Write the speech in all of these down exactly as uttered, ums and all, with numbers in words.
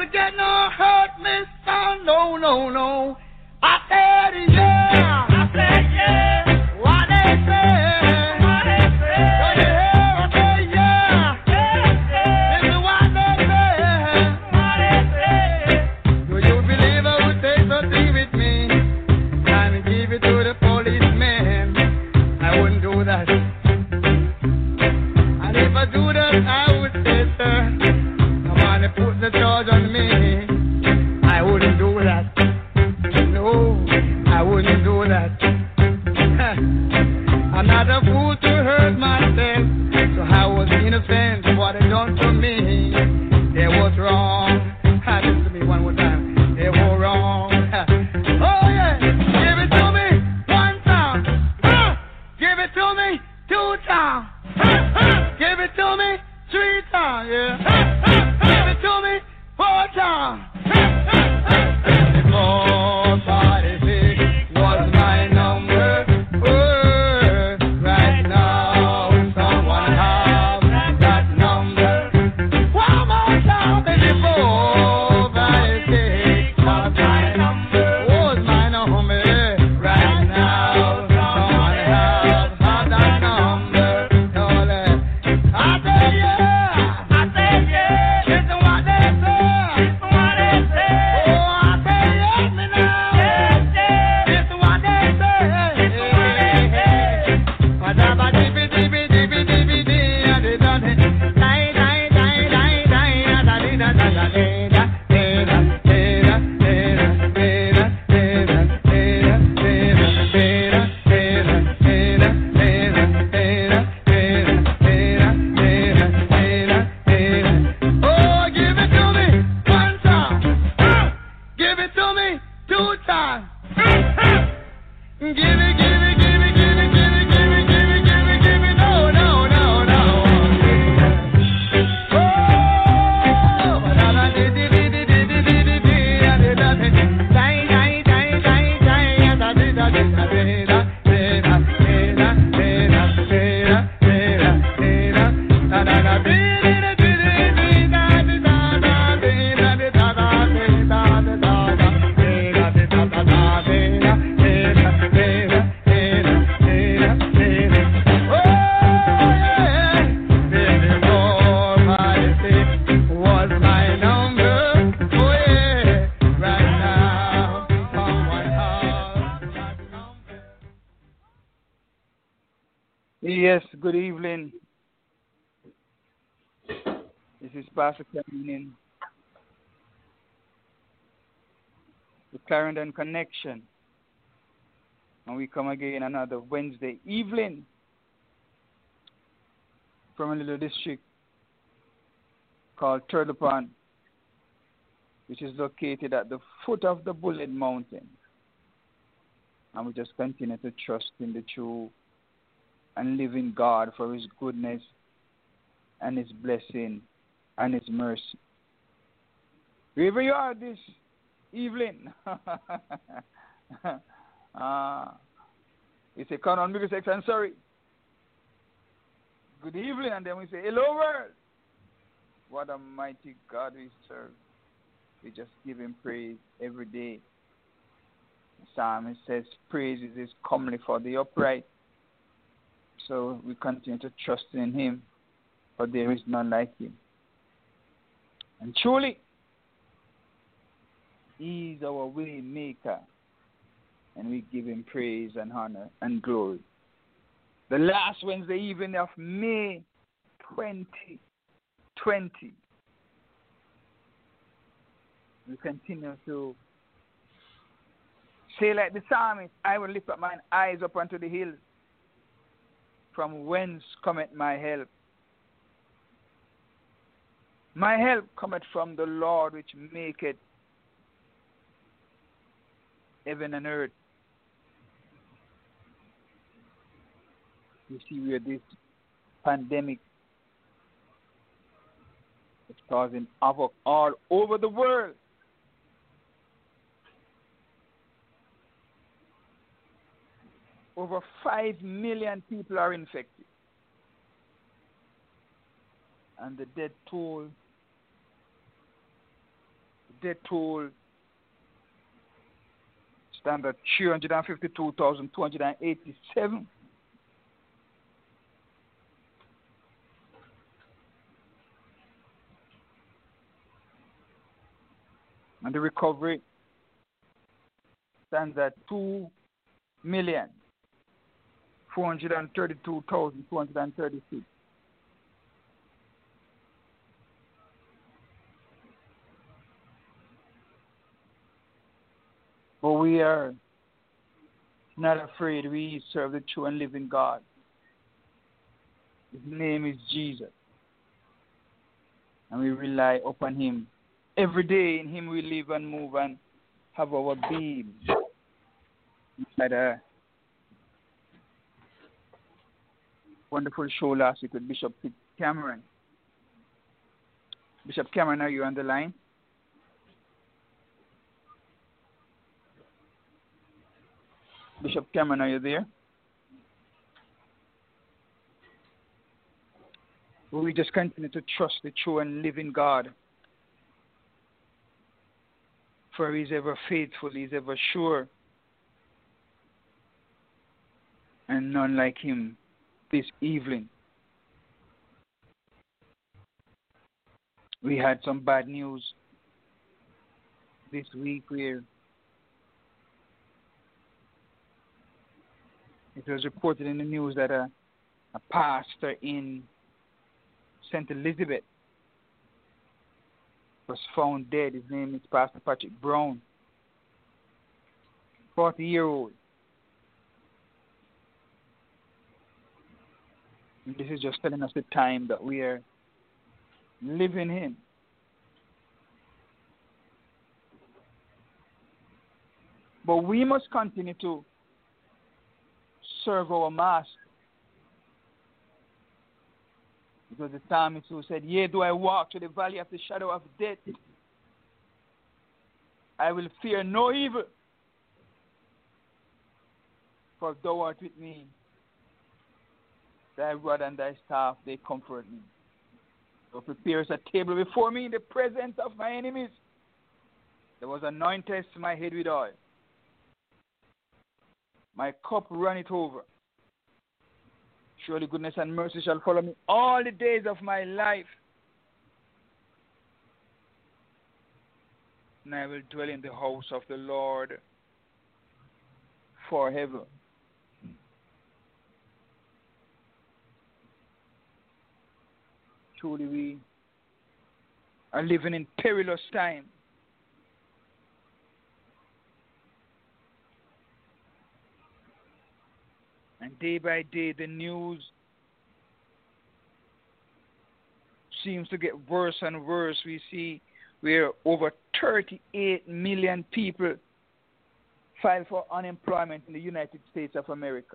will get no hurt, mister. No, no, no. I said yeah. I said yeah. What they say? What they say? What they say? I said yeah. This is what they say. What they say? Do you believe I would take something with me and give it to the policeman? I wouldn't do that. And if I do that, I would say, sir, come on and put the charge on me. I wouldn't do that. No, I wouldn't do that. I'm not a fool to hurt myself, so I was innocent. What they done to me, it was wrong. Listen to me one more time. It was wrong. Oh yeah, give it to me one time. Give it to me two times. Give it to me three times. Yeah. Give it to me four times. Before party six was my number. Oh, right now someone have that number. One more time before party six was my number. Was my number. Right now someone have have that number. No less. I say yeah. I say yeah. Listen what they say. Listen what they say. Oh, I say yeah me now. Yes, yes. Listen what they say. Listen what they say. Madaba dibi dibi dibi dibi di adi da di. Die die die die die da di da da da di da di da di da di da di da di da di da di da di da di da di da di da di da di da di da di da. Oh, give it to me one time. Give it to me two times. Give it, give it, give it, give it, give it, give it, give it, give it, give it. No, no, no, no. Oh, da da di di di di di di di di di da di da di. Die, die, die, die, die, da di da di da di da di da di da di da di da di da di da da da da di di di di di da di da da di da di da da di da di da da di da di da da da di da. Yes, good evening. This is Pastor coming in. The Clarendon Connection. And we come again another Wednesday evening from a little district called Turtle Pond, which is located at the foot of the Bullet Mountain. And we just continue to trust in the true and living God for His goodness and His blessing and His mercy. Wherever you are this evening, uh, we say, count on me, say, I'm sorry. Good evening, and then we say, hello world. What a mighty God we serve. We just give Him praise every day. The psalmist says, praise is comely for the upright. So we continue to trust in Him, for there is none like Him. And truly, He is our way maker, and we give Him praise and honor and glory. The last Wednesday evening of May twenty twenty, we continue to say like the psalmist, I will lift up mine eyes up unto the hills, from whence cometh my help. My help cometh from the Lord, which maketh heaven and earth. You see where this pandemic is causing havoc all over the world. Over five million people are infected. And the death toll death toll stands at three hundred fifty-two thousand two hundred eighty-seven. And the recovery stands at two million four hundred thirty-two thousand two hundred thirty-six. But we are not afraid. We serve the true and living God. His name is Jesus. And we rely upon Him. Every day in Him we live and move and have our being. We had a wonderful show last week with Bishop Cameron. Bishop Cameron, are you on the line? Bishop Cameron, are you there? We just continue to trust the true and living God. For He is ever faithful, He is ever sure. And none like Him this evening. We had some bad news this week where it was reported in the news that a, a pastor in Saint Elizabeth was found dead. His name is Pastor Patrick Brown, forty-year-old. And this is just telling us the time that we are living in. But we must continue to serve our Master. Because the psalmist who said, yea, do I walk through the valley of the shadow of death, I will fear no evil, for thou art with me. Thy rod and thy staff, they comfort me. Thou preparest a table before me in the presence of my enemies. There was anointed my head with oil. My cup runneth over. Surely goodness and mercy shall follow me all the days of my life. And I will dwell in the house of the Lord forever. Truly we are living in perilous times. And day by day, the news seems to get worse and worse. We see where over thirty-eight million people file for unemployment in the United States of America.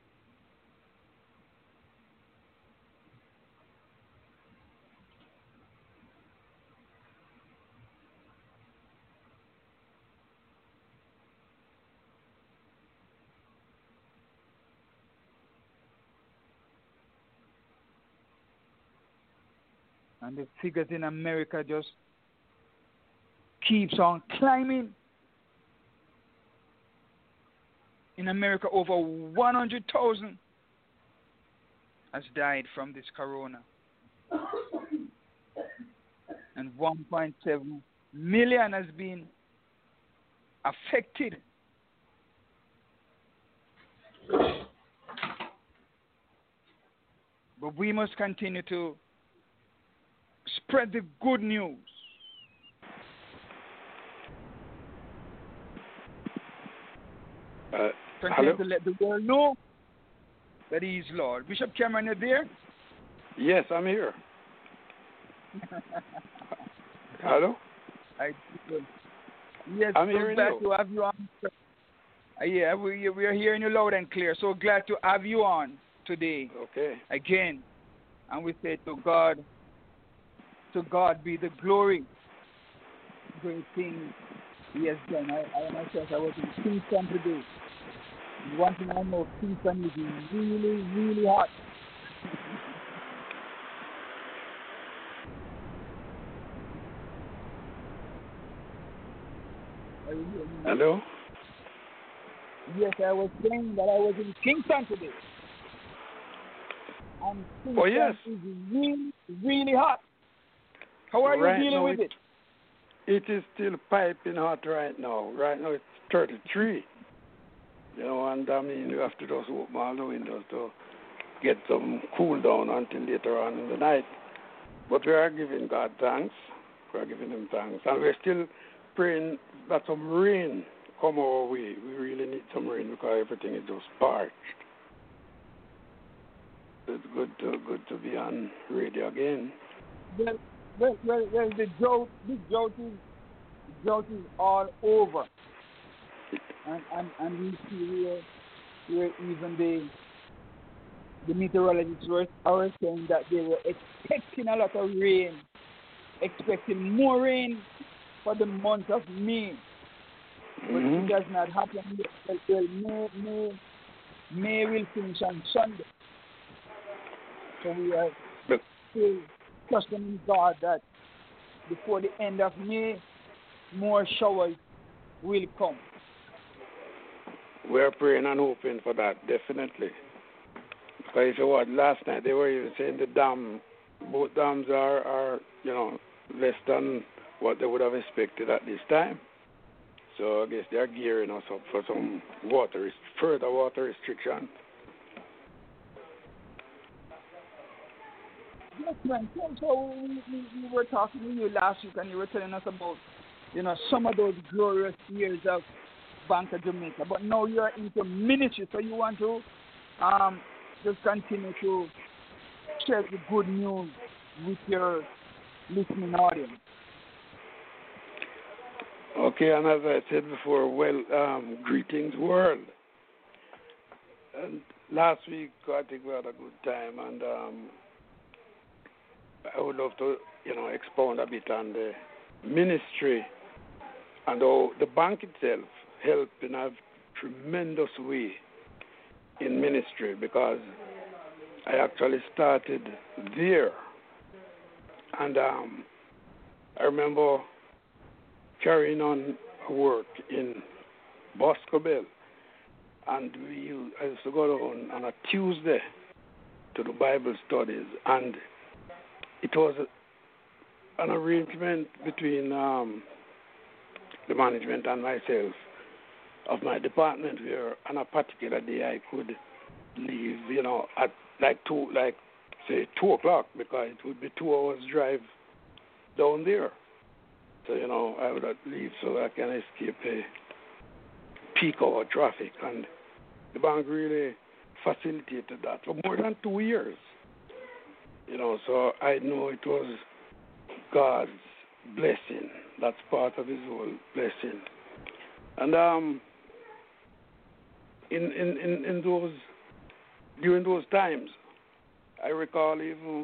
And the figures in America just keeps on climbing. In America, over one hundred thousand has died from this corona. And one point seven million has been affected. But we must continue to spread the good news. Uh, Continue hello? to let the world know that He is Lord. Bishop Cameron, you there? Yes, I'm here. Hello? I, yes, I'm so hearing glad you. to have you on. Uh, yeah, we, we are hearing you loud and clear. So glad to have you on today. Okay. Again. And we say to God, to God be the glory. Great things He has done. I, I myself, I was in Kingston today. One thing I know, Kingston is really, really hot. Are you hearing me now? Hello? Yes, I was saying that I was in Kingston today. And Kingston Oh, yes. is really, really hot. How are Right you dealing now with it? It is still piping hot right now. Right now it's thirty-three. You know, and I mean, you have to just open all the windows to get some cool down until later on in the night. But we are giving God thanks. We are giving Him thanks. And we're still praying that some rain come our way. We really need some rain because everything is just parched. It's good to good to be on radio again. Well, well, well, well the drought, this drought is, drought is all over. And, and, and we see where, where even the the meteorologists were, are saying that they were expecting a lot of rain, expecting more rain for the month of May. But Mm-hmm. it does not happen yet. Well, May, May, May will finish on Sunday. So we are But, still trusting God that before the end of May, more showers will come. we are praying and hoping for that, definitely. Because if you watch last night, they were even saying the dam, both dams are, are, you know, less than what they would have expected at this time. So I guess they are gearing us up for some water, further water restriction. Yes, man. So, so we, we, we were talking to you last week, and you were telling us about, you know, some of those glorious years of Bank of Jamaica. But now you're into ministry, so you want to um, just continue to share the good news with your listening audience. Okay, and as I said before, well, um, greetings, world. And last week, I think we had a good time, and um, I would love to, you know, expound a bit on the ministry and how the bank itself helped in a tremendous way in ministry, because I actually started there. And um, I remember carrying on work in Boscobel, and we I used to go down on a Tuesday to the Bible studies, and it was an arrangement between um, the management and myself of my department, where on a particular day I could leave, you know, at like two, like say two o'clock, because it would be two hours drive down there. So, you know, I would leave so I can escape a peak hour traffic. And the bank really facilitated that for more than two years. You know, so I know it was God's blessing. That's part of His whole blessing. And um, in, in, in, in those, during those times, I recall even,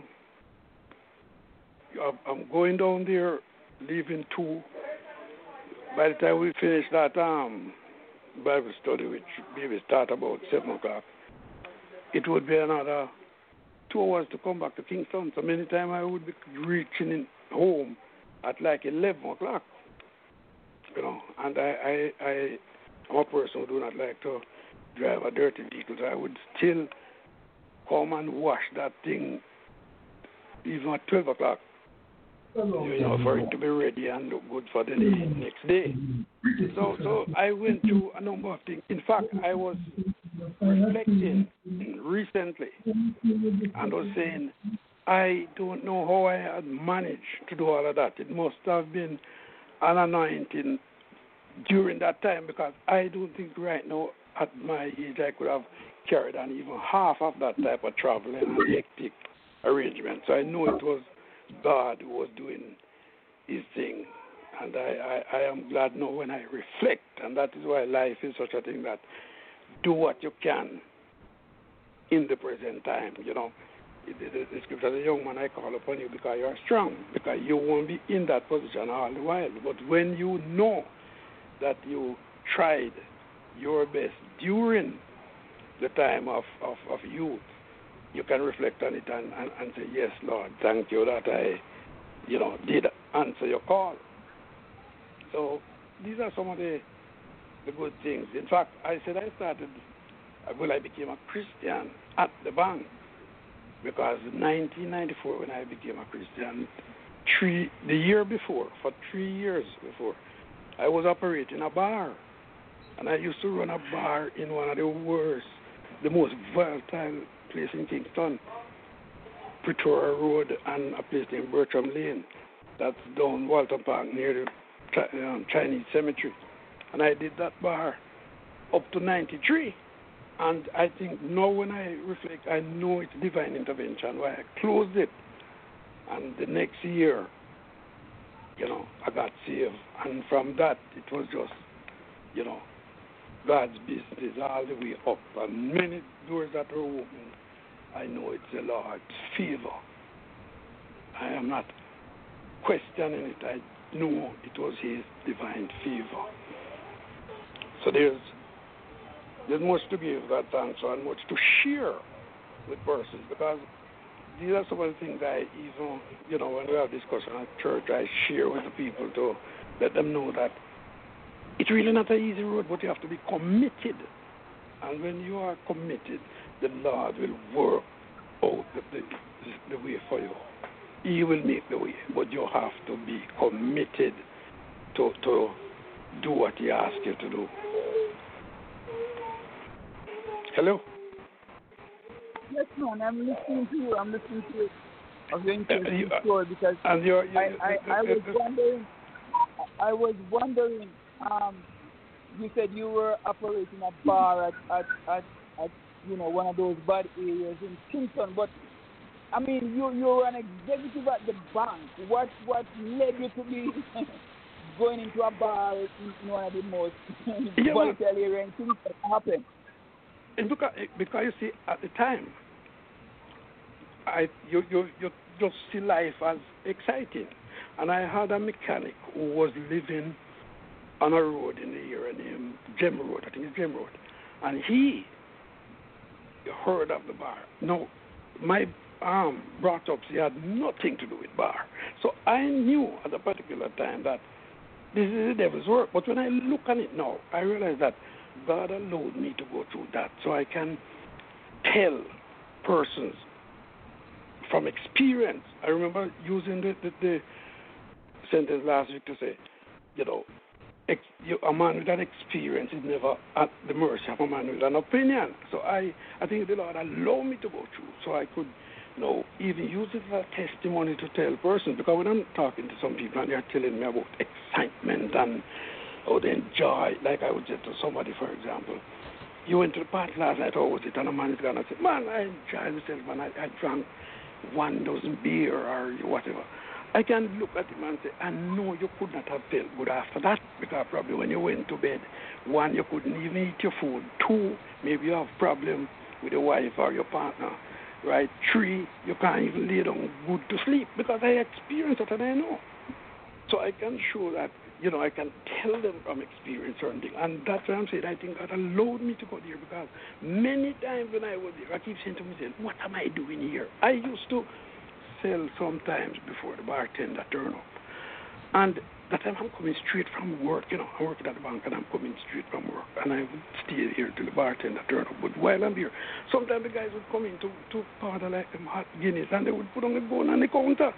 I'm going down there, leaving two. By the time we finish that um, Bible study, which maybe start about seven o'clock, it would be another two hours to come back to Kingston. So many times I would be reaching in home at like eleven o'clock. You know, and I, I, I, I'm a person who do not like to drive a dirty vehicle, so I would still come and wash that thing even at twelve o'clock. You know, for it to be ready and look good for the next day. So, so I went through a number of things. In fact, I was reflecting recently and was saying, I don't know how I had managed to do all of that. It must have been an anointing during that time, because I don't think right now at my age I could have carried on even half of that type of traveling and hectic arrangement. So I know it was God who was doing His thing. And I, I, I am glad now when I reflect, and that is why life is such a thing, that do what you can in the present time. You know, the, the, the scripture, as a young man, I call upon you because you are strong, because you won't be in that position all the while. But when you know that you tried your best during the time of, of, of youth, you can reflect on it and, and, and say, yes, Lord, thank you that I, you know, did answer your call. So these are some of the the good things. In fact, I said I started, uh, well, I became a Christian at the bank because in nineteen ninety-four when I became a Christian, three the year before, for three years before, I was operating a bar. And I used to run a bar in one of the worst, the most volatile place in Kingston, Pretoria Road, and a place named Bertram Lane. That's down Walton Park near the um, Chinese Cemetery. And I did that bar up to ninety-three. And I think now when I reflect, I know it's divine intervention why I closed it. And the next year, you know, I got saved. And from that, it was just, you know, God's business all the way up. And many doors that are open, I know it's the Lord's favor. I am not questioning it. I know it was His divine favor. So there's there's much to give God thanks for and much to share with persons because these are some of the things I even, you know, when we have discussion at church, I share with the people to let them know that it's really not an easy road, but you have to be committed. And when you are committed, the Lord will work out the, the, the way for you. He will make the way, but you have to be committed to to do what He asks you to do. Hello? Yes, man, I'm listening to you. I'm listening to you. I'm going to Uh, you, uh, sure because and you're, you're, I, I, I was wondering, I was wondering, um, you said you were operating a bar at, at, at, at, you know, one of those bad areas in Kingston, but I mean, you you were an executive at the bank. What what led you to be going into a bar in, in one of the most yeah, volatile areas in Kingston? What happened? And because, because you see, at the time, I you you you just see life as exciting, and I had a mechanic who was living on a road in the area named Gem Road. I think it's Gem Road, and he heard of the bar. No, my arm brought up. He had nothing to do with bar, so I knew at a particular time that this is the devil's work. But when I look at it now, I realize that God allowed me to go through that so I can tell persons from experience. I remember using the, the, the sentence last week to say, you know, ex, you, a man with an experience is never at the mercy of a man with an opinion. So I, I think the Lord allowed me to go through so I could, you know, even use it as a testimony to tell persons. Because when I'm talking to some people and they're telling me about excitement and oh, they enjoy, like I would say to somebody, for example, you went to the party last night, or was it? And a man is going to say, man, I enjoyed myself, man. I, I drank one dozen beer or whatever. I can look at him and say, I know you could not have felt good after that, because probably when you went to bed, one, you couldn't even eat your food. Two, maybe you have problem with your wife or your partner, right? Three, you can't even lay down good to sleep, because I experienced it and I know. So I can show that, you know, I can tell them from experience certain things. And that's why I'm saying I think God allowed me to go there, because many times when I was there, I keep saying to myself, what am I doing here? I used to sell sometimes before the bartender turn up. And that time I'm coming straight from work, you know, I'm working at the bank and I'm coming straight from work. And I would stay here till the bartender turn up. But while I'm here, sometimes the guys would come in to, to powder like them hot Guinness, and they would put on the gun on the counter.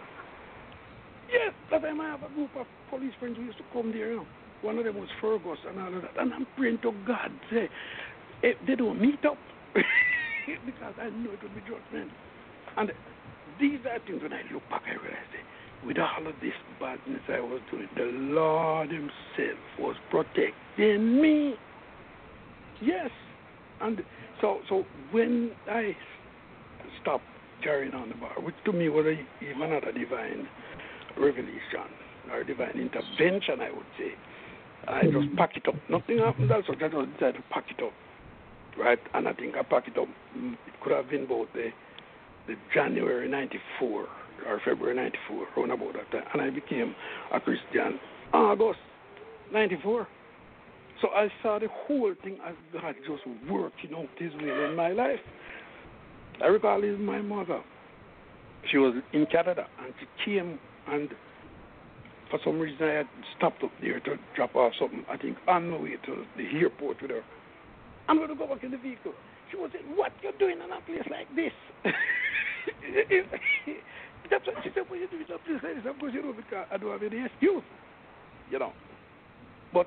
Yes, that time I have a group of police friends who used to come there, you know. One of them was Fergus and all of that. And I'm praying to God, say, if they don't meet up, because I know it will be judgment. And these are things when I look back, I realize that with all of this badness I was doing, the Lord Himself was protecting me. Yes. And so so when I stopped carrying on the bar, which to me was a, even another divine revelation or divine intervention, I would say. I just pack it up. Nothing happened else, so I just decided to pack it up, right? And I think I packed it up. It could have been about the, the January ninety-four or February ninety-four, around about that time. And I became a Christian August ninety-four. So I saw the whole thing as God just working out His will in my life. I recall even my mother. She was in Canada, and she came and for some reason I had stopped up there to drop off something, I think, on my way to the airport with her. I'm going to go back in the vehicle. She was saying, what you doing in a place like this? That's what she said, what you doing in a place like this? Of course, you know, because I don't have any excuse, you know. But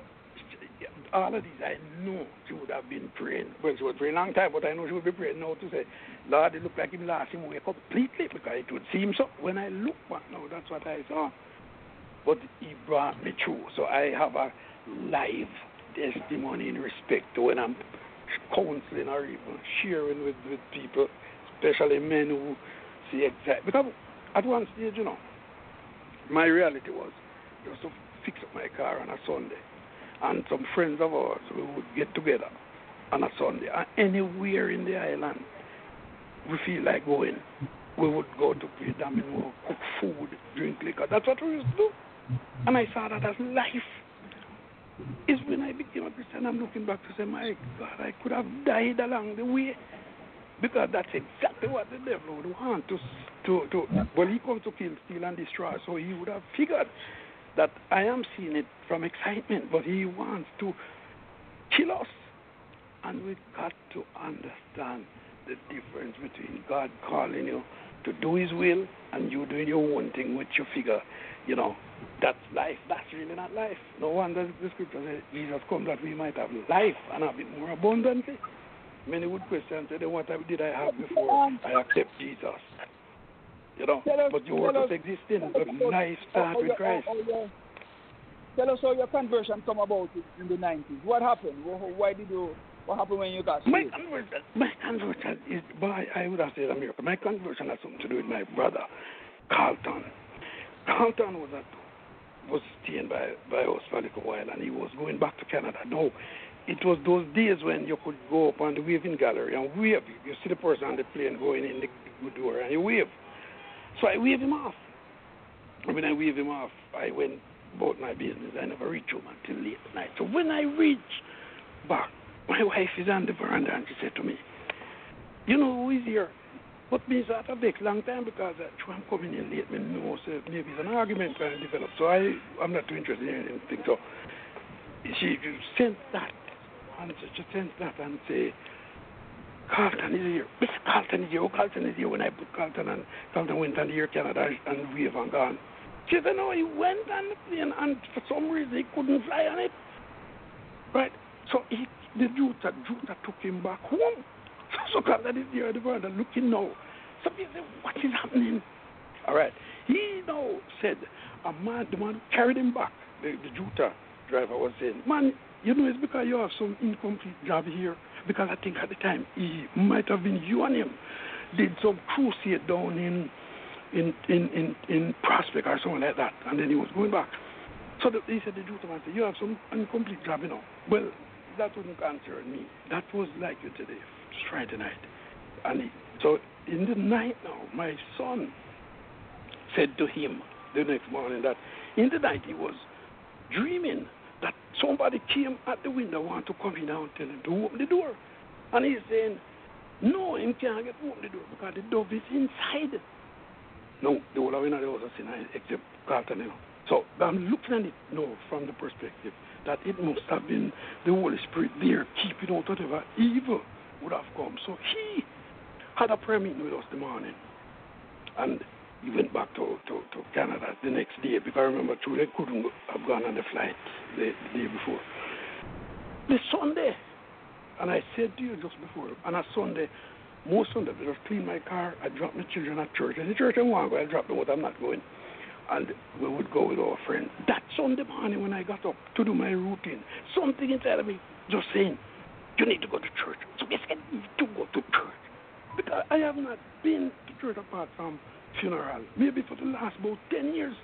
all of these, I know she would have been praying. Well, she was praying a long time, but I know she would be praying now to say, Lord, it looked like him lost him away completely, because it would seem so. When I look back now, that's what I saw. But he brought me through. So I have a live testimony in respect to when I'm counseling or even sharing with, with people, especially men who see exactly. Because at one stage, you know, my reality was just to fix up my car on a Sunday. And some friends of ours, we would get together on a Sunday. And anywhere in the island we feel like going, we would go to play domino, cook food, drink liquor. That's what we used to do. And I saw that as life. It's when I became a Christian, I'm looking back to say, my God, I could have died along the way. Because that's exactly what the devil would want to, to, to well, he comes to kill, steal, and destroy. So he would have figured that I am seeing it from excitement, but he wants to kill us. And we've got to understand the difference between God calling you to do his will and you doing your own thing, which you figure, you know, that's life. That's really not life. No wonder the scripture says Jesus come that we might have life and have it more abundantly. Many would question, say, then what did I have before I accept Jesus? You know, us, but your work of existing, but life starts with Christ. How, how, how, tell us how your conversion come about in the nineties. What happened? Why did you, what happened when you got saved? My conversion, my conversion is, by, I would have said America, my conversion has something to do with my brother, Carlton. Carlton was at, was staying by, by us for a little while, and he was going back to Canada. No, it was those days when you could go up on the waving gallery and wave. You see the person on the plane going in the door, and you wave. So I waved him off. And when I waved him off, I went about my business. I never reached home until late at night. So when I reached back, my wife is on the veranda, and she said to me, you know who is here? But me that a big long time because uh, I'm coming in late. Me know, so maybe it's an argument trying to develop. So I, I'm not too interested in anything. So she sent that, and she sent that and say, Carlton is here. Mister Carlton is here. Oh, Carlton is here. When I put Carlton, and Carlton went on the Air Canada and we have gone. She said, no, he went on the plane, and for some reason he couldn't fly on it. Right? So he, the Juta, Juta took him back home. So Carlton is here at the veranda looking now. So he said, what is happening? All right. He now said, a man, the man who carried him back, the, the Juta driver was saying, man, you know, it's because you have some incomplete job here. Because I think at the time he might have been you and him did some crusade down in in in in, in Prospect or something like that, and then he was going back. So the, he said, the Juta man said, you have some incomplete job, you know. Well, that wouldn't concern me. That was like you today, Friday night. And he, so in the night now, my son said to him the next morning that in the night he was dreaming that somebody came at the window, want to come in and tell him to open the door. And he's saying, no, he can't get open the door because the dove is inside. No, the whole of the house is in except Carlton, you know. So I'm looking at it now from the perspective that it must have been the Holy Spirit there keeping out whatever evil would have come. So he had a prayer meeting with us the morning. And he went back to, to, to Canada the next day because I remember too, they couldn't have gone on the flight the, the day before. The Sunday, and I said to you just before, on a Sunday, most Sundays I just clean my car, I drop my children at church. And the church I want to go, I drop them, but I'm not going. And we would go with our friends. That Sunday morning when I got up to do my routine, something inside of me just saying, you need to go to church. So yes, I need to go to church. Because I have not been to church apart from funeral, maybe for the last about ten years.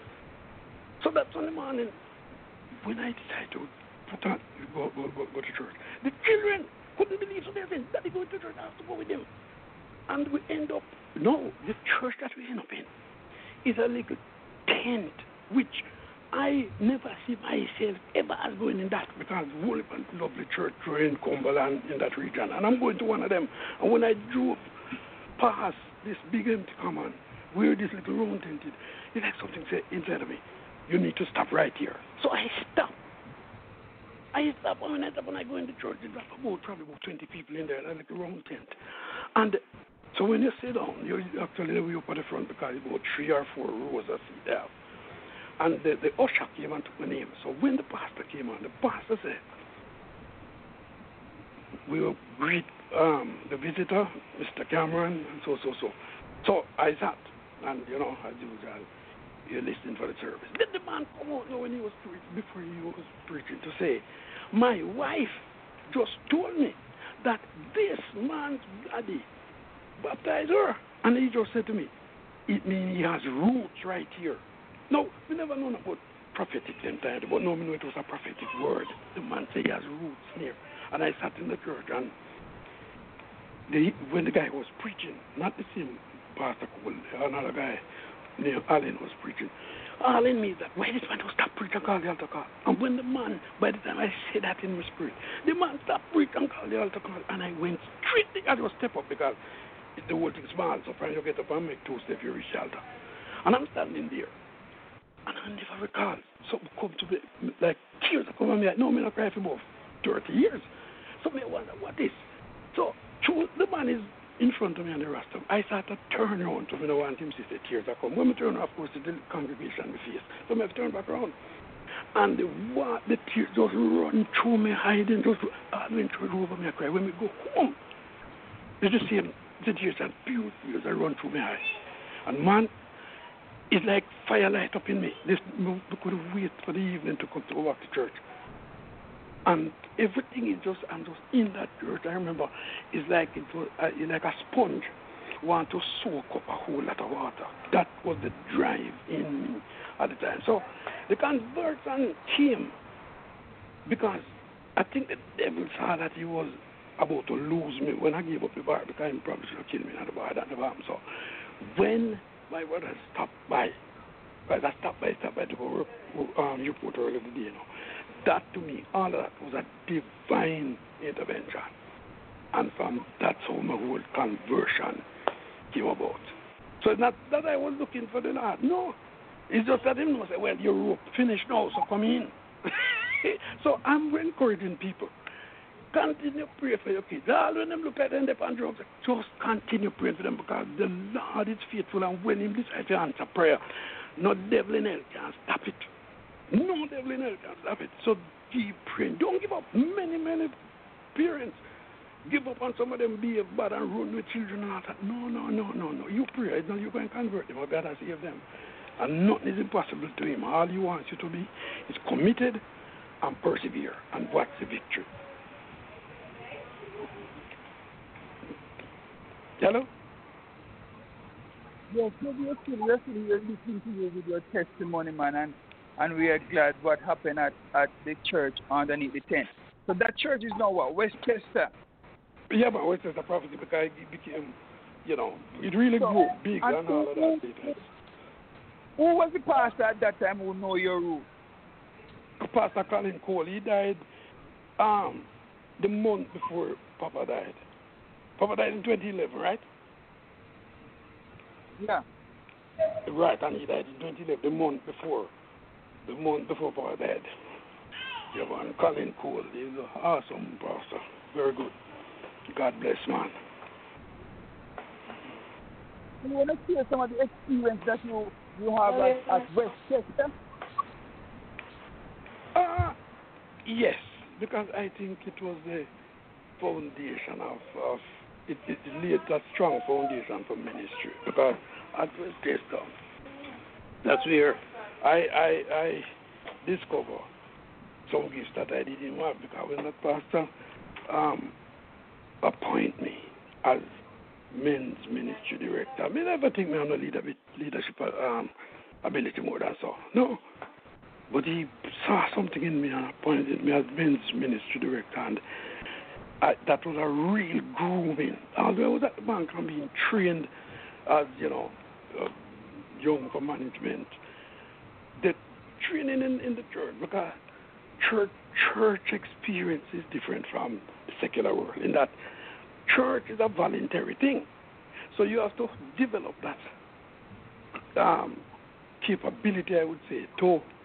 So that Sunday morning, when I decided to put on, go, go, go, go to church, the children couldn't believe, so they said, Daddy, go to church, I have to go with them. And we end up, no, the church that we end up in is a little tent, which I never see myself ever as going in that because whole lovely church in Cumberland in that region. And I'm going to one of them. And when I drove past this big empty common, where this little room tented, it's like something said inside of me, you need to stop right here. So I stopped. I stopped, and when I stop, when I go in the church, there's about, probably about twenty people in there, like a round tent. And so when you sit down, you actually way up at the front because about three or four rows of seats there. And the, the usher came and took my name. So when the pastor came on, the pastor said, we will greet um, the visitor, Mister Cameron, and so, so, so. So I sat, and, you know, as usual, you're listening for the service. Then the man come out now when he was preaching, before he was preaching, to say, my wife just told me that this man's daddy baptized her. And he just said to me, it means he has roots right here. No, we never known about prophetic them time, but no, we know it was a prophetic word. The man said he has roots here. And I sat in the church, and the, when the guy was preaching, not the same Pastor Cole, another guy named Allen was preaching. Allen means that, why this man don't stop preaching and call the altar call? And when the man, by the time I said that in my spirit, the man stopped preaching and called the altar call, and I went straight, I just step up because the whole thing small, so when you get up and make two steps, you reach the altar. And I'm standing there, and I never recall something come to me, like tears come on me. No, I'm not crying for about thirty years. So I wonder, what is? So the man is in front of me on the rostrum. I started to turn around to me, I want him to see the tears that come. When I turn around, of course, the congregation my face. So I have to turn back around. And the, what, the tears just run through me, hiding, just all went through over me, I cry. When we go home, it's the same situation, pure tears that run through my eyes. And man, it's like fire light up in me. This, we could wait for the evening to come to go back to church. And everything is just, I'm just in that church. I remember it's like it was uh, like a sponge want to soak up a whole lot of water. That was the drive in me at the time. So the conversion came because I think the devil saw that he was about to lose me when I gave up the bar, because he probably should have killed me at the bar at the bar. So when my brother stopped by, because I stopped by, stopped by to go um, you put earlier today, you know. That to me, all of that was a divine intervention. And from that's how my whole conversion came about. So it's not that I was looking for the Lord. No. It's just that him say, well, your rope finished now, so come in. So I'm encouraging people. Continue to pray for your kids. All when them look at them on drugs, just continue praying for them, because the Lord is faithful, and when him decides to answer prayer, no devil in hell can stop it. No devil in hell can stop it. So keep praying. Don't give up. Many, many parents give up on some of them, behave bad and run with children and all that. No, no, no, no, no. You pray. Now you can convert them, but God has saved them. And nothing is impossible to him. All he wants you to be is committed and persevere, and watch the victory. Hello? Yes, so we are still, we are still here listening to you with your testimony, man, and, and we are glad what happened at, at the church underneath the tent. So that church is now what? Westchester? Yeah, but Westchester Prophecy, because it became, you know, it really so, grew big and, and all of that. Who, who was the pastor at that time who know your route? Pastor Colin Cole. He died um, the month before Papa died. Papa died in twenty eleven, right? Yeah. Right, and he died in twenty eleven, the month before. The month before Papa died. Yeah, man, Colin Cole, he's an awesome pastor. Very good. God bless, man. You want to share some of the experience that you, you have at, at Westchester? Uh, yes, because I think it was the foundation of, of it, it laid a strong foundation for ministry, because at Westchester, that's where I, I, I discovered some gifts that I didn't have, because when that pastor um, appointed me as men's ministry director, I mean, I never think me on a leadership, leadership um, ability more than so. No. But he saw something in me and appointed me as men's ministry director, and I, that was a real grooming. Although I was at the bank and being trained as, you know, uh, young for management, the training in, in the church, because church church experience is different from the secular world, in that church is a voluntary thing. So you have to develop that um, capability, I would say, to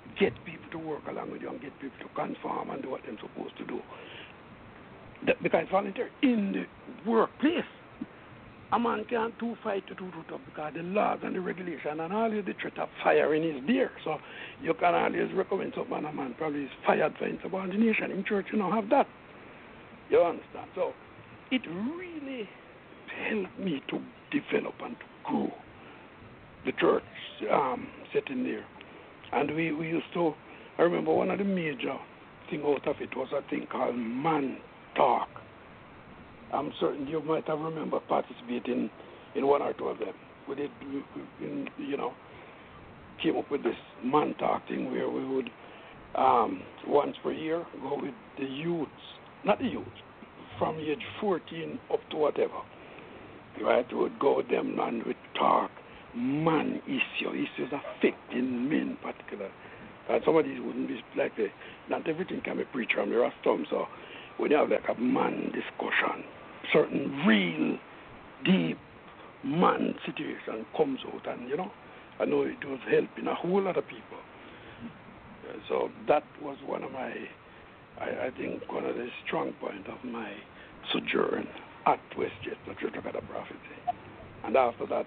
get people to work along with you and get people to conform and do what they're supposed to do. That, because volunteer in the workplace, a man can't do fight to do it up because the laws and the regulation and always the threat of firing is there. So you can always recommend someone a man probably is fired for insubordination. In church you don't have that. You understand? So it really helped me to develop and to grow the church um, setting there. And we, we used to, I remember one of the major things out of it was a thing called Man Talk. I'm certain you might have remembered participating in one or two of them. We did, we, we, you know, came up with this Man Talk thing where we would, um, once per year, go with the youths, not the youths, from age fourteen up to whatever, right? We would go with them and we'd talk man issue, issues affecting men in particular. And some of these wouldn't be like, the, not everything can be preached from the rostrum, so when you have like a man discussion, certain real, deep man situation comes out, and you know, I know it was helping a whole lot of people. Uh, so that was one of my, I, I think, one of the strong points of my sojourn at Westchester Church of God Prophecy. And after that,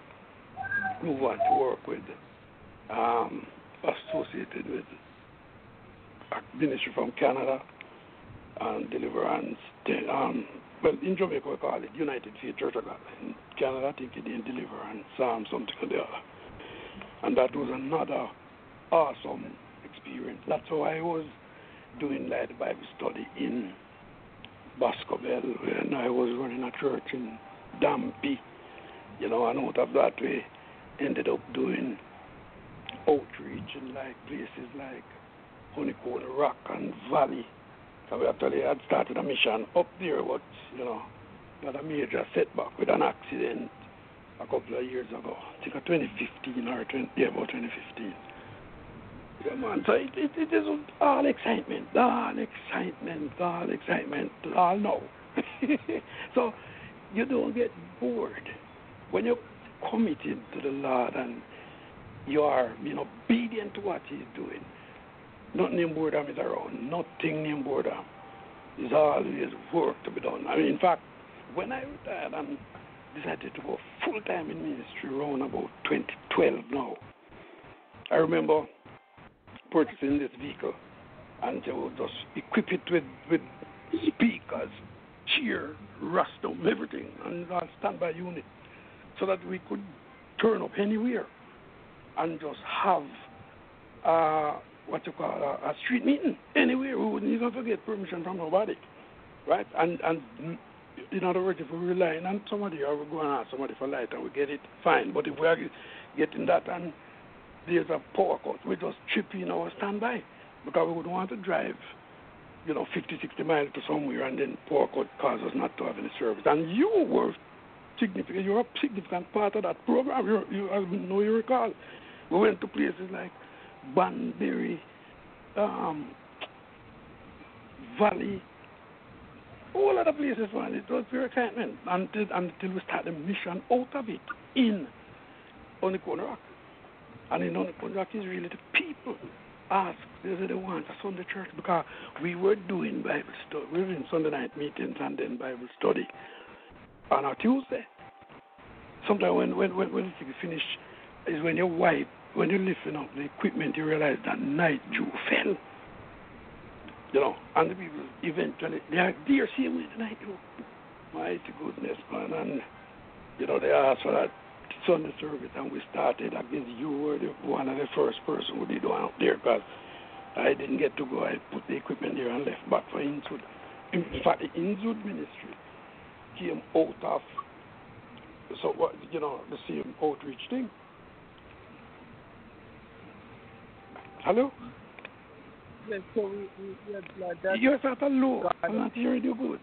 I moved on to work with, um, associated with a ministry from Canada and Deliverance. Um, well, in Jamaica we call it United Faith Church of God. In Canada, I think it did Deliverance, um, something or the other. And that was another awesome experience. That's how I was doing like Bible study in Boscobel when I was running a church in Dampi. You know, and out of that we ended up doing outreach in like places like Honeycomb Rock and Valley. So we actually had started a mission up there, but you know, got a major setback with an accident a couple of years ago. I think twenty fifteen or twenty, yeah, about twenty fifteen. Yeah, man. So it, it, it is all excitement, all excitement, all excitement, all now. So you don't get bored when you're committed to the Lord and you are being obedient to what He's doing. Nothing in boredom is around. Nothing in boredom. There's always work to be done. I mean, in fact, when I retired and decided to go full time in ministry around about twenty twelve now, I remember purchasing this vehicle and they would just equip it with, with speakers, cheer, rostrum, everything, and a standby unit so that we could turn up anywhere and just have uh, what you call a, a street meeting anywhere. We wouldn't even forget permission from nobody, right? And and in other words, if we're relying on somebody or we're going to ask somebody for light and we get it, fine. But if we are getting that and there's a power cut, we just chip in our standby because we would want to drive, you know, fifty, sixty miles to somewhere and then power cut cause us not to have any service. And you were significant. You're a significant part of that program. You're, you, I know you recall. We went to places like Banbury, um, Valley, all other places, man. It was pure excitement until, until we started the mission out of it in Honeycomb Rock. And in Honeycomb Rock is really the people ask, they say they want a Sunday church because we were doing Bible study. We were doing Sunday night meetings and then Bible study on a Tuesday. Sometimes when when when, when you finish is when you wipe, when you're lifting up the equipment, you realize that night dew fell. You know, and the people eventually they are there same way the night dew. Mighty goodness, man, and you know they asked for that Sunday service, and we started. I guess you were the, one of the first person who did one up there because I didn't get to go. I put the equipment there and left back for Innswood. In fact, the Innswood ministry came out of so what you know the same outreach thing. Hello? Yes, so we, we, we are glad that you're at a low. God, I'm not hearing you good.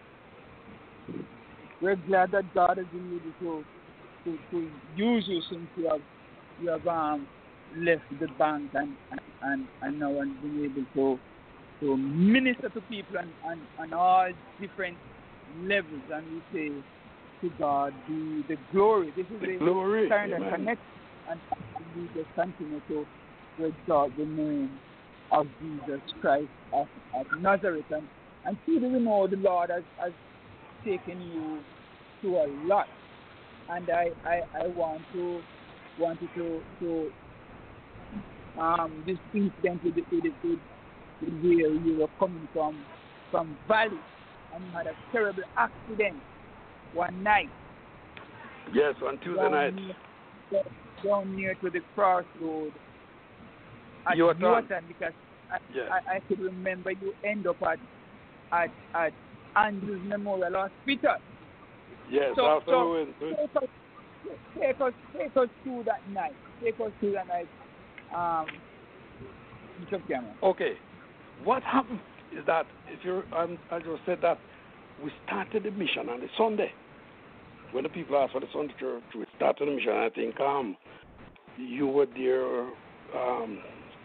we're glad that God has been able to to, to use you since you have you have um, left the bank and and, and, and now and been able to to minister to people and, and, and all different levels, and we say to God be the glory. This is the the glory. kind of Amen. connect and, and we just continue to to exalt the name of Jesus Christ of, of Nazareth. And, and truly we know the Lord has, has taken you to a lot. And I, I, I want to wanted to to um this incident with, the, with, the, with, with where you were coming from from Valley and you had a terrible accident one night. Yes, on Tuesday down night. Near, down near to the crossroad at Yorton. Yorton, because I, Yes. I, I could remember you end up at at, at Andrews Memorial Hospital. Yes, So, after so we went. we- take us, take us, take us through that night. Take us through that night, um, Mister Cameron. Okay. What happened is that if you um, I just said that we started the mission on the Sunday. When the people asked for the Sunday church, we started the mission. I think um you were there, um,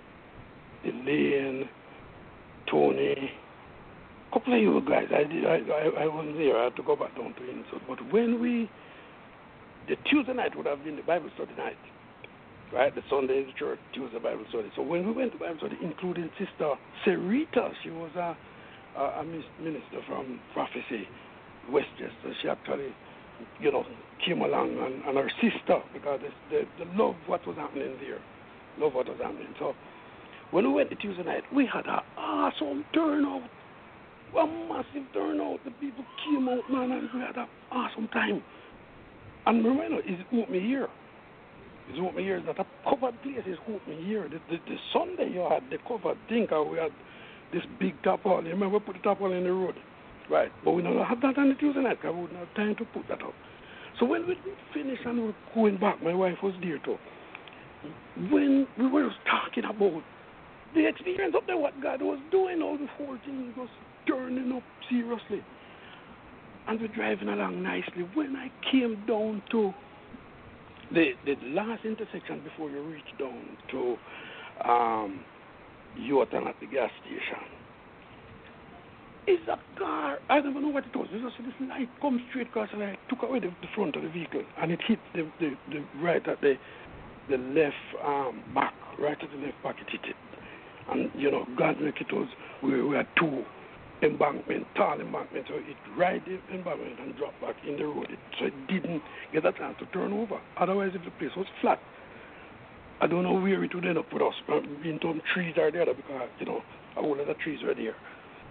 Elaine, Tony, a couple of you guys. I did. I, I I wasn't there. I had to go back down to Insult. But when we, the Tuesday night would have been the Bible study night, right? The Sunday is the church, Tuesday Bible study. So when we went to Bible study, including Sister Sarita, she was a a, a minister from Prophecy, Westchester. She actually, you know, came along and, and her sister, because the, the, the love what was happening there, love what was happening. So when we went to Tuesday night, we had an awesome turnout, a massive turnout. The people came out, man, and we had an awesome time. And remember, it's open here. It's open here. It's not a covered place. It's open here. The, the, the Sunday you had the covered thing, 'cause we had this big tarpaulin. You remember, we put the tarpaulin in the road, right? But we don't have that on the Tuesday night, 'cause we didn't have time to put that up. So when we finished and we were going back, my wife was there too. When we were talking about the experience up there, what God was doing, all the whole thing was turning up seriously. And we're driving along nicely. When I came down to the the last intersection before you reach down to um, Yorton at the gas station, it's a car. I don't even know what it was. It's just this light come straight across, and I took away the, the front of the vehicle, and it hit the, the, the right at the the left um, back, right at the left back. It hit it, and you know, God make it was we, we had two embankment, tall embankment, so it ride the embankment and drop back in the road. It, so it didn't get a chance to turn over. Otherwise, if the place was flat, I don't know where it would end up with us. In some trees are there because you know a whole lot of trees were there.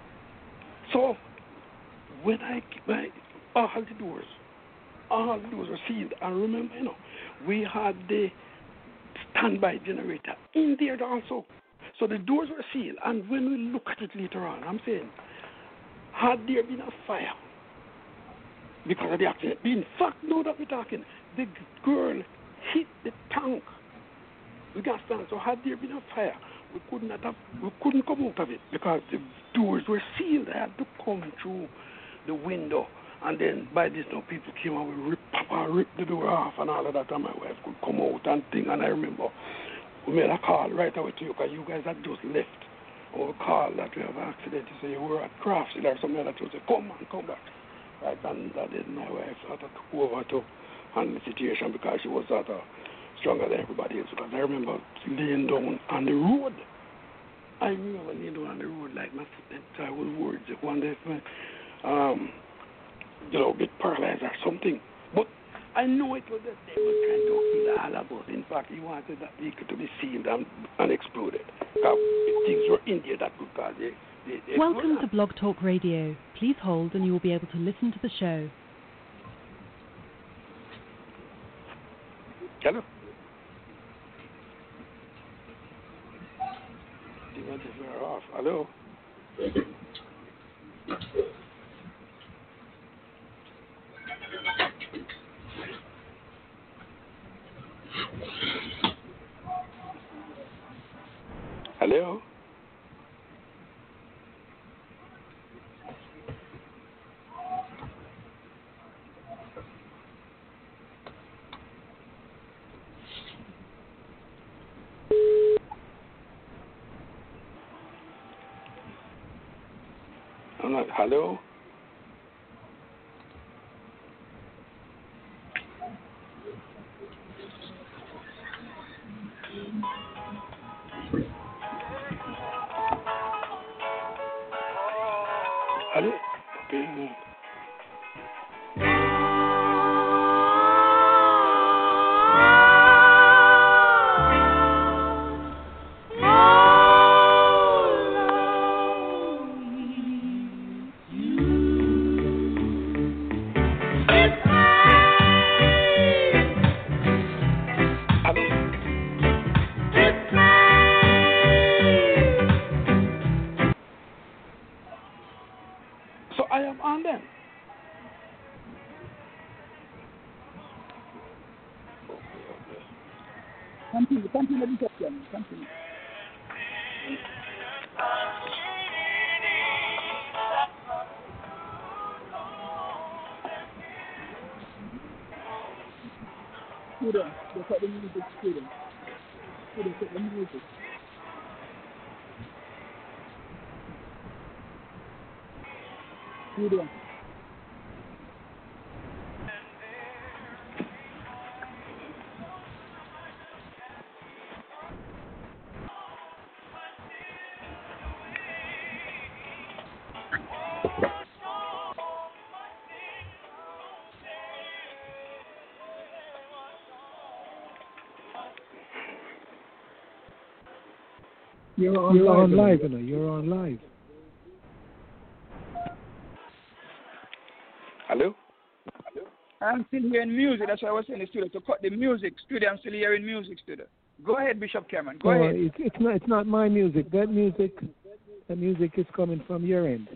So when I, my, all the doors, all the doors were sealed. And remember, you know, we had the standby generator in there also. So the doors were sealed. And when we look at it later on, I'm saying, had there been a fire because of the accident? In fact, now that we're talking, the girl hit the tank, the gas tank. So had there been a fire, we couldn't have, we couldn't come out of it because the doors were sealed. I had to come through the window, and then by this now people came and we ripped, Papa ripped the door off and all of that, and my wife could come out and thing. And I remember we made a call right away to you because you guys had just left. And we called that we have an accident. You say you were at Craftsville or something like that. You say come on, come back. Right, and that then my wife sort of took over to handle the situation because she was sort of stronger than everybody else. Because I remember laying down on the road. I remember laying down on the road like my foot, I was worried that one day, um, you know, get paralyzed or something. But I know it was the devil trying to kill all of us. In fact, he wanted that vehicle to be sealed and, and exploded. Because things were in there that could cause it. Welcome to Blog Talk Radio. Please hold and you will be able to listen to the show. Hello? We're off. Hello? Hello? I'm not, hello? Hello? Okay. So I am on them. Continue, continue, Bishop Ken, continue. Student, look at the music, student. Student, look at the music. Student. You're on You're live, on you know. live, you know. You're on live. Hello? I'm still hearing music. That's why I was saying the studio to cut the music. Studio, I'm still hearing music, studio. Go ahead, Bishop Cameron. Go No, ahead. it's it's not it's not my music. That music, the music is coming from your end.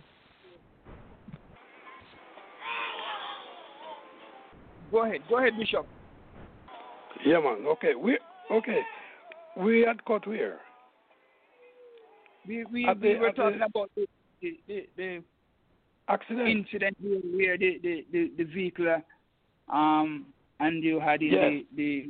Go ahead. Go ahead, Bishop. Yeah, man. Okay. We okay. We had cut where? We we, At we the- were at talking the- about the the, the, the Accident. incident where, where the, the, the, the vehicle um and you had in Yes. the, the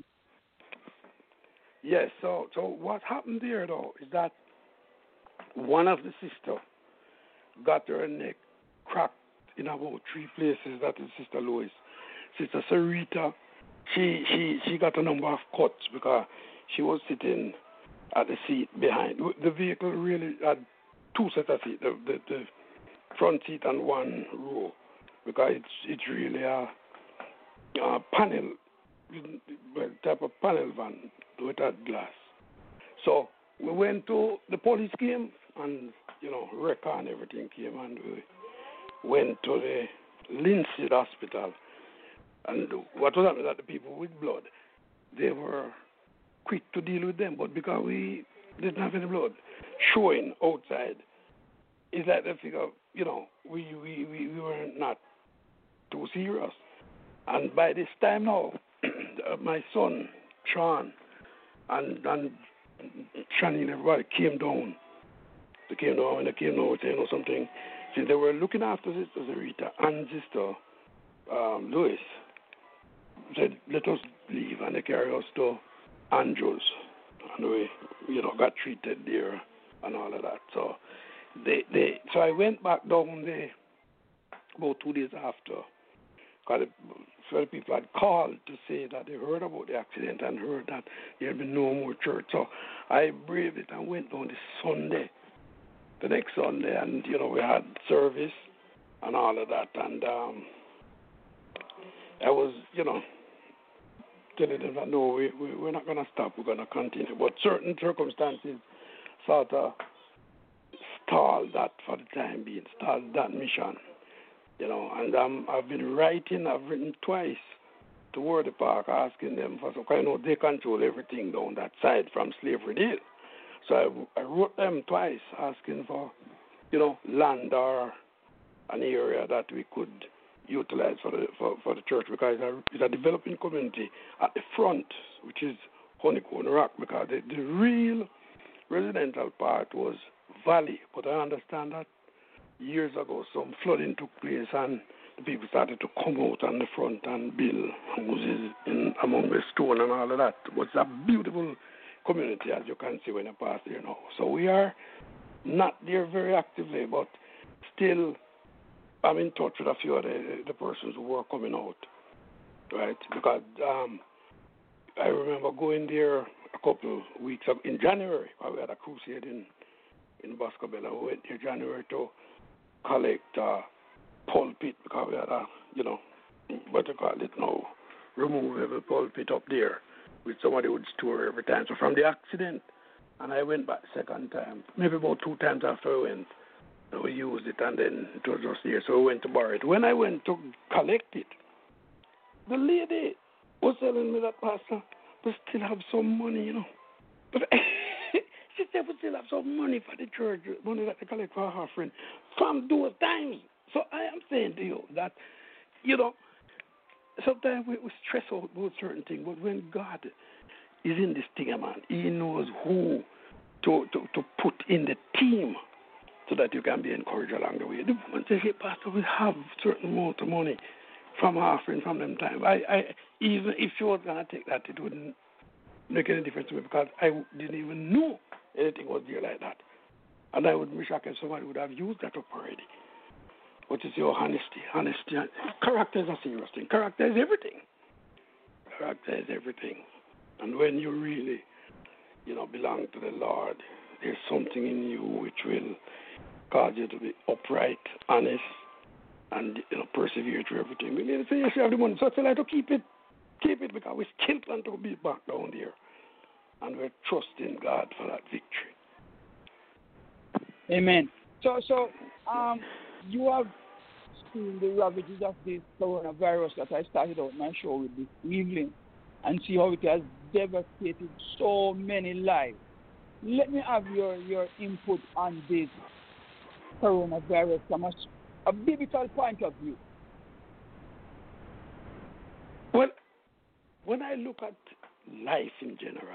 Yes. So so what happened there though is that one of the sister got her neck cracked in about three places. That is Sister Lois. Sister Sarita, she she she got a number of cuts because she was sitting at the seat behind. The vehicle really had two sets of seats, the, the, the front seat and one row, because it's it's really a, a panel type of panel van with that glass. So we went to the police came and you know wrecker and everything came and we went to the Linseed Hospital. And what was happening that the people with blood, they were quick to deal with them, but because we didn't have any blood showing outside, it's like they figure, you know, we, we, we, we were not too serious. And by this time now, my son, Sean, and, and Shani and everybody came down. They came down and they came down saying, you know, something. Since they were looking after Sister Zarita and Sister um, Lewis, said, let us leave, and they carried us to Andrews, and we, you know, got treated there and all of that. So they, they, so I went back down there about two days after, because the people had called to say that they heard about the accident and heard that there had been no more church. So I braved it and went down this Sunday, the next Sunday, and you know we had service and all of that, and um, I was, you know, telling them that no, we, we, we're not going to stop, we're going to continue. But certain circumstances sort of stalled that for the time being, stalled that mission, you know. And um, I've been writing, I've written twice to Worthy Park asking them for some kind of, they control everything down that side from Slavery Hill. So I, I wrote them twice asking for, you know, land or an area that we could utilize for the for, for the church, because it's a developing community at the front, which is Honeycomb Rock, because the, the real residential part was valley. But I understand that years ago some flooding took place and the people started to come out on the front and build houses in among the stone and all of that. But it's a beautiful community, as you can see when you pass there now. So we are not there very actively, but still I'm in touch with a few of the, the persons who were coming out, right? Because um, I remember going there a couple weeks ago in January. We had a crusade in in Boscobel. We went there January to collect uh, pulpit because we had a, you know, what you call it now, removable pulpit up there, which somebody would store every time. So from the accident, and I went back second time, maybe about two times after I went, and we used it, and then it was just there. So we went to borrow it. When I went to collect it, the lady was telling me that, Pastor, we still have some money, you know. But she said we still have some money for the church, money that they collect for our offering from those times. So I am saying to you that, you know, sometimes we, we stress out about certain things, but when God is in this thing, man, He knows who to, to, to put in the team so that you can be encouraged along the way. The woman says, hey, Pastor, we have certain amount of money from offering from them time. I, I even if she was gonna take that, it wouldn't make any difference to me because I didn't even know anything was there like that. And I would be shocked if somebody would have used that up already. But it's your honesty, honesty. Character is a serious thing. Character is everything. Character is everything. And when you really, you know, belong to the Lord, there's something in you which will cause you to be upright, honest, and, you know, persevere through everything. We need to say, yes, you have the money. So I feel like to keep it, keep it, because we still plan to be back down there. And we're trusting God for that victory. Amen. So, so um, you have seen the ravages of this coronavirus that I started out my show with this evening, and see how it has devastated so many lives. Let me have your, your input on this coronavirus from a, a biblical point of view. Well, when I look at life in general,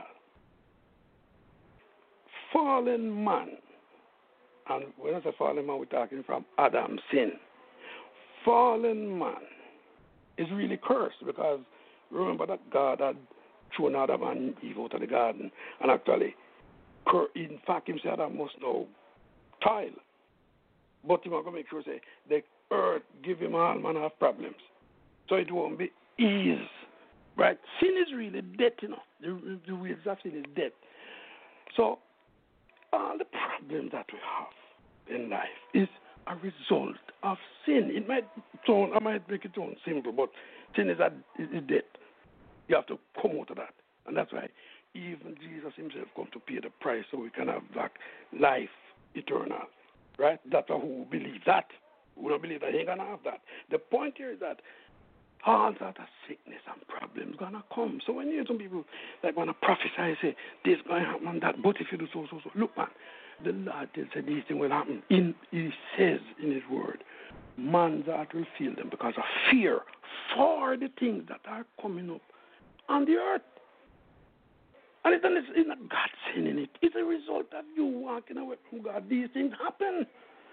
fallen man, and when I say fallen man, we're talking from Adam's sin. Fallen man is really cursed because remember that God had thrown Adam and Eve out of the garden, and actually, in fact, him said Adam must now toil. But he want to make sure say the earth give him all manner of problems, so it won't be ease. Right? Sin is really death, you know. The, the wages of sin is death. So all the problems that we have in life is a result of sin. It might sound, I might make it sound simple, but sin is, a, is death. You have to come out of that. And that's why even Jesus himself come to pay the price so we can have that life eternal. Right? That's who believe that. Who don't believe that, he ain't going to have that. The point here is that all that of sickness and problems gonna come. So when you hear some people that wanna prophesy, say this gonna happen and that, but if you do so, so, so, look, man, the Lord tells you these things will happen. In He says in His Word, man's heart will feel them because of fear for the things that are coming up on the earth. And it's, it's not God sending it. It's a result of you walking away from God. These things happen.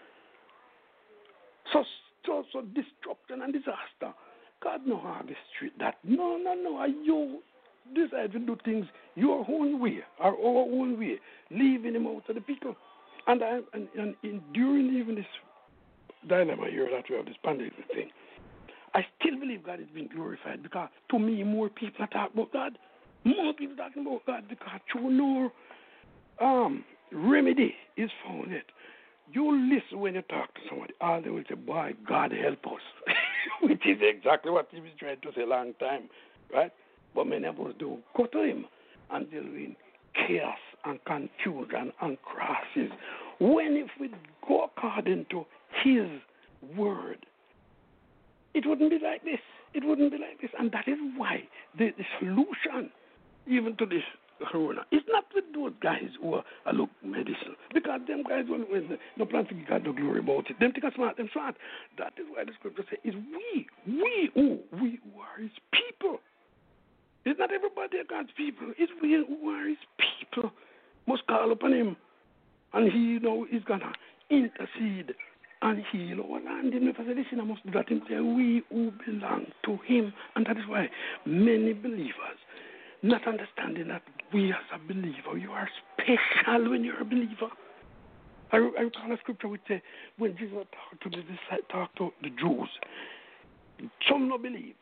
So, so, so destruction and disaster. God no orchestrate that. No, no, no. You decide to do things your own way or our own way, leaving him out of the people. And, I, and, and in, during even this dilemma here that we have, this pandemic thing, I still believe God is being glorified because to me, more people are talking about God. More people are talking about God because through no um, remedy is found yet. You listen when you talk to somebody, all they will say, boy, God help us. Which is exactly what he was trying to say a long time, right? But many of us do go to him and deal with chaos and confusion and crosses. When if we go according to his word, it wouldn't be like this. It wouldn't be like this. And that is why the, the solution, even to this corona, is not with those guys who are, are look medicine. Because them guys don't no plan to give God no glory about it. Them think are smart, them smart. That is why the scripture says, it's we, we who, we who are his people. It's not everybody God's people. It's we who are his people. Must call upon him. And he, you know, is going to intercede and heal our land. And if I say, listen, I must do that. Him say, we who belong to him. And that is why many believers, not understanding that we as a believer, you are special when you're a believer. I, I recall a scripture which say, when Jesus talked to the talked to the Jews, some no believe,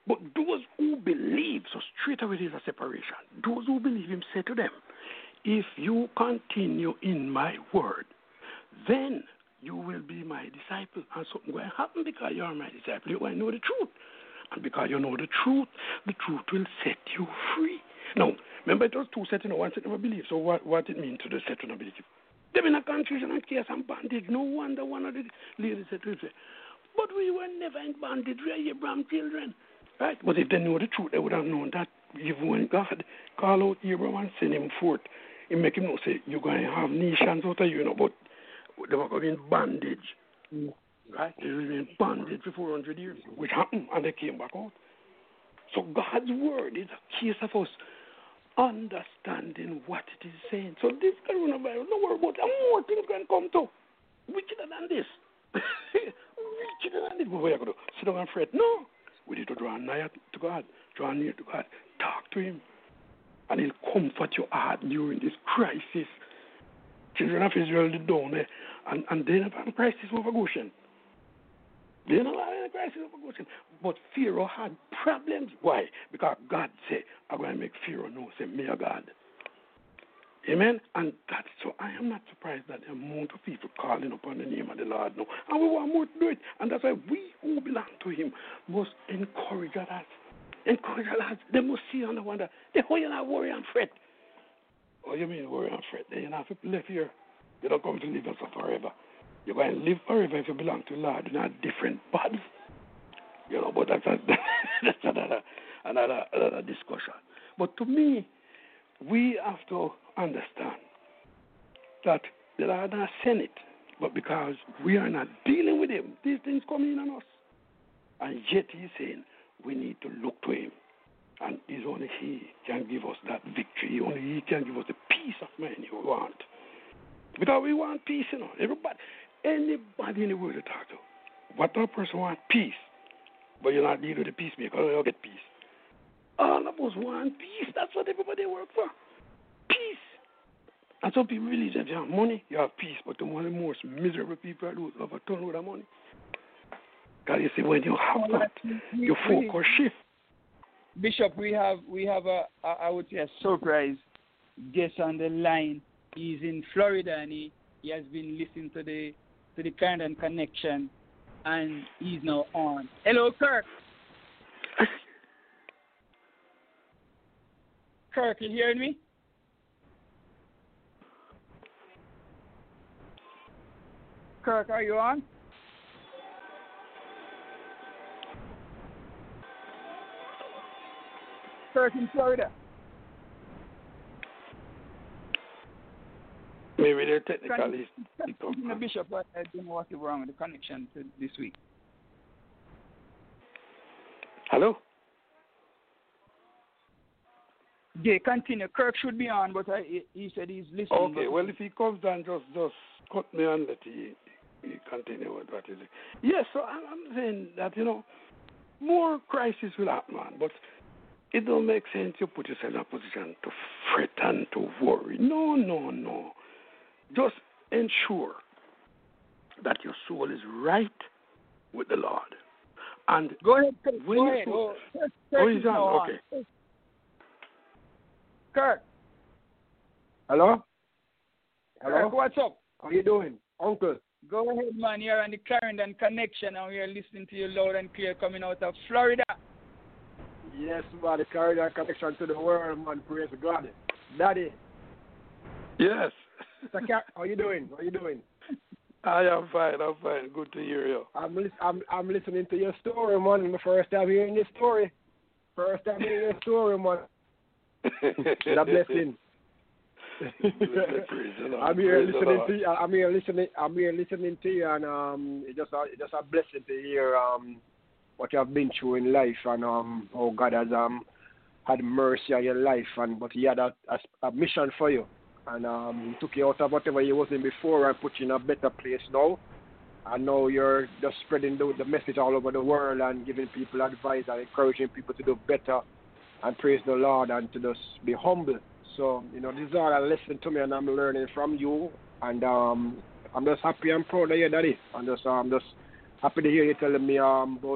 But those who believe, so straight away there's a separation. Those who believe him said to them, if you continue in my word, then you will be my disciple. And something will happen because you are my disciple. You will know the truth. And because you know the truth, the truth will set you free. Now, remember it was two set, you know, one set never believe. So what, what it means to the set to not believe? They're in a confusion and chaos and bondage. No wonder one of the ladies said to him, but we were never in bondage. We are Abraham's children. Right? But if they knew the truth, they would have known that even when God called out Abraham and sent him forth, he make him know, say, you're going to have nations out of you, you know, but they were going to be in bondage. Mm. Right? They were in bondage for four hundred years, which happened, and they came back out. So God's word is a case of us understanding what it is saying. So this coronavirus, don't worry about it. More things can come to. Wickeder than this. Wickeder than this. What are you going to do? Sit down and fret? No. We need to draw nigh to God, draw near to God, talk to him, and he'll comfort your heart during this crisis. Children of Israel did down there, and, and they never had a crisis over Goshen. They never had a crisis over Goshen. But Pharaoh had problems. Why? Because God said, I'm going to make Pharaoh know, say, me a God. Amen? And that's so I am not surprised that the amount of people calling upon the name of the Lord now. And we want more to do it. And that's why we who belong to him must encourage others. Encourage others. They must see and wonder, they why you not worry and fret. Oh, you mean worry and fret? Then you not live here. You don't come to live us forever. You're going to live forever if you belong to the Lord in a different body. You know, but that's, a, that's another, another, another discussion. But to me, we have to understand that the Lord not sent it, but because we are not dealing with him, these things come in on us. And yet he's saying we need to look to him. And it's only he can give us that victory. Only he can give us the peace of mind we want. Because we want peace, you know. Everybody, anybody in the world to talk to. What other person wants peace, but you're not dealing with the peacemaker, you'll get peace. All of us want peace. That's what everybody work for. Peace. And some people believe that if you have money, you have peace. But the one of the most miserable people are those who have a ton of money. Because you see, when you have that, your focus shift. Bishop, we have we have a, a I would say a surprise guest on the line. He's in Florida and he, he has been listening to the to the Current and Connection, and he's now on. Hello, Kirk. Kirk, you hearing me? Kirk, are you on? Kirk in Florida. Maybe they're technically. The Bishop, I don't know what's wrong with the connection to this week. Hello? Yeah, continue. Kirk should be on, but I, he said he's listening. Okay, well, if he comes down, just just cut me and let he, he continue with what he says. Yes, so I'm, I'm saying that, you know, more crisis will happen, man, but it don't make sense you put yourself in a position to fret and to worry. No, no, no. Just ensure that your soul is right with the Lord. And go ahead, Kirk. When Go ahead. Soul, oh, Kirk, oh, Kirk he's on. on. Okay. Kirk. Hello? Hello? Kirk, what's up? How you doing, Uncle? Go ahead, man. You're on the Current and Connection, and we're listening to you loud and clear coming out of Florida. Yes, man, the Current and Connection to the world, man. Praise God. Daddy. Yes. How you doing? How you doing? I am fine. I'm fine. Good to hear you. I'm li- I'm I'm listening to your story, man. My first time hearing your story. First time hearing your story, man. That blessing. I'm here listening to you. I'm here listening. I'm here listening to you, and um, it's just a it's just a blessing to hear um what you have been through in life, and um how God has um had mercy on your life, and but He had a, a, a mission for you, and um He took you out of whatever you was in before and put you in a better place now. And now you're just spreading the, the message all over the world and giving people advice and encouraging people to do better and praise the Lord and to just be humble. So, you know, this is all a lesson to me, and I'm learning from you. And um, I'm just happy and proud of you, Daddy. I'm just, I'm just happy to hear you telling me um, about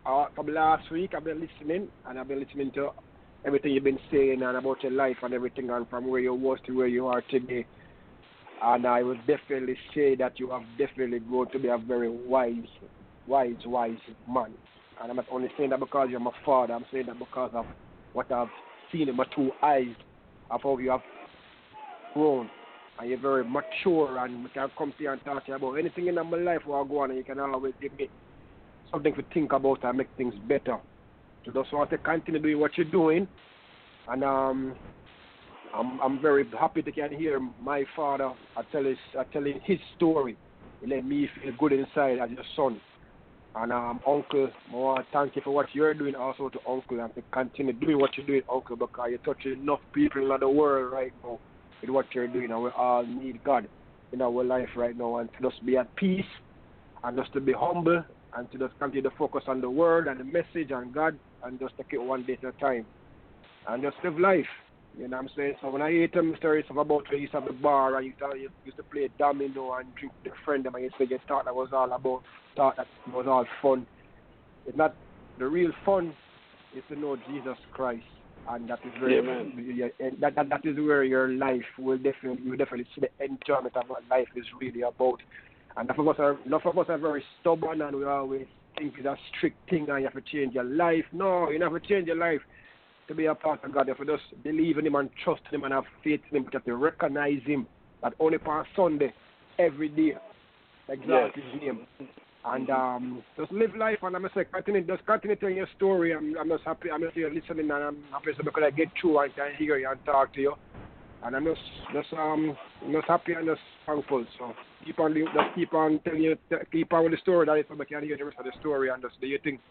uh, from last week. I've been listening, and I've been listening to everything you've been saying and about your life and everything, and from where you was to where you are today. And I would definitely say that you have definitely grown to be a very wise, wise, wise man. And I'm not only saying that because you're my father. I'm saying that because of what I've seen in my two eyes of how you have grown. And you're very mature, and we can come to you and talk to you about anything in my life where I go on, and you can always give me something to think about and make things better. So just want to continue doing what you're doing, and um, I'm I'm very happy to can hear my father I tell his I telling his story. It made me feel good inside as your son. And um, Uncle, I want to thank you for what you're doing also to Uncle, and to continue doing what you're doing, Uncle, because you're touching enough people in the world right now with what you're doing, and we all need God in our life right now, and to just be at peace, and just to be humble, and to just continue to focus on the word and the message and God, and just take it one day at a time, and just live life. You know what I'm saying? So when I hear them stories about when you used to have the bar and you, thought you used to play domino and drink with a friend, and you said you thought that was all about, thought that was all fun. It's not. The real fun is to know Jesus Christ. And that is very, Amen. that, that that is where your life will definitely, you will definitely see the enjoyment of what life is really about. And enough of us are, enough of us are very stubborn, and we always think it's a strict thing and you have to change your life. No, you never change your life to be a part of God. You have to just believe in Him and trust Him and have faith in Him. You have to recognize Him, that only on Sunday, every day, exalt yes. His name. And um, just live life, and I'm just like, continue, just continue telling your story. I'm, I'm just happy. I'm just here listening, and I'm happy because I get through and can hear you and talk to you. And I'm just, just um, I'm just happy and just thankful. So keep on, just keep on telling you, keep on with the story. That is so I can hear the rest of the story and just do your thing.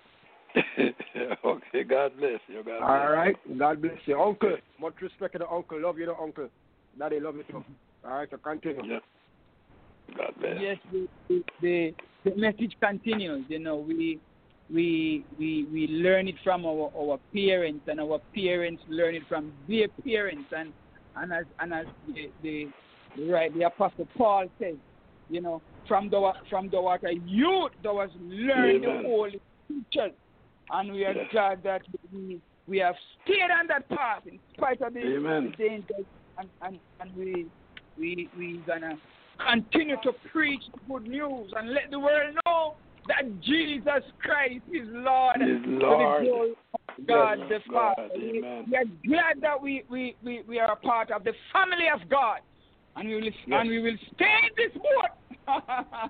Okay, God bless you. God bless All right, God bless you, Uncle. Much respect to the Uncle. Love you, the Uncle. Daddy, love you too. All right, so continue. Yeah. God bless. Yes, the, the, the the message continues. You know, we we we we learn it from our, our parents, and our parents learn it from their parents, and and as and as the the, the right the Apostle Paul says, you know, from the from the water youth that was learning the holy scriptures, and we are yes. glad that we we have stayed on that path in spite of the, the dangers, and, and and we we we gonna continue to preach the good news and let the world know that Jesus Christ is Lord, is Lord. To the glory of God yes, the Father. God, we, we are glad that we, we, we, we are a part of the family of God, and we will yes. and we will stay in this boat.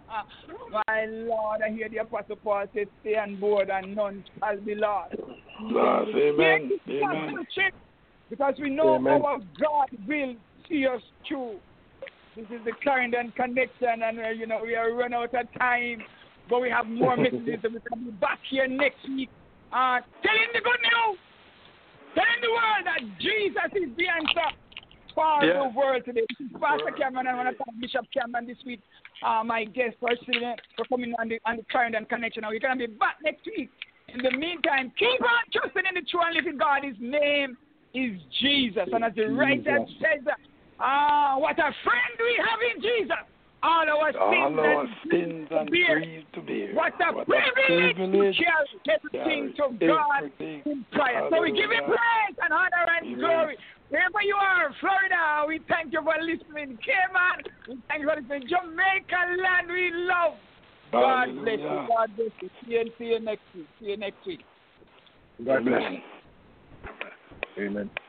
My Lord, I hear the Apostle Paul say, "Stay on board, and none shall be lost." Lord, amen. Amen. Because we know amen. Our God will see us through. This is the Clarendon Connection, and uh, you know we are run out of time, but we have more messages, and we can be back here next week, uh, telling the good news, telling the world that Jesus is the answer for yeah. the world today. This is Pastor Cameron, and I want to thank Bishop Cameron this week, uh, my guest for for coming on the on the Clarendon Connection. Now we're gonna be back next week. In the meantime, keep on trusting in the true and living God. His name is Jesus, and as the writer says. Ah, what a friend we have in Jesus. All our sins, All our and, sins and bear. to bear. What a what privilege, privilege to carry everything to God everything. in prayer. So we give you praise and honor and Amen. Glory. Wherever you are, Florida, we thank you for listening. Cayman, we thank you for listening. Jamaica land, we love. God Hallelujah. bless you. God bless you. See you, see you next week. See you next week. God bless. Amen.